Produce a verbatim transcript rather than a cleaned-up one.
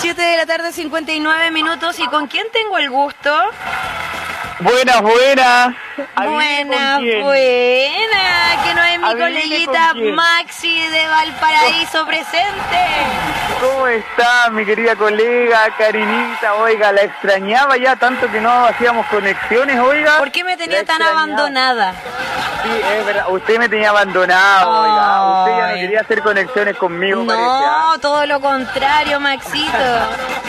siete de la tarde, cincuenta y nueve minutos. ¿Y con quién tengo el gusto? Buenas, buenas. Buenas, buenas. Que no es mi coleguita Maxi de Valparaíso presente. ¿Cómo está mi querida colega, Karinita? Oiga, la extrañaba ya tanto que no hacíamos conexiones, oiga. ¿Por qué me tenía tan abandonada? Sí, es verdad, usted me tenía abandonado, oh, oiga. Usted ya no quería hacer conexiones conmigo, no, parece. ¿Ah? Todo lo contrario, Maxito.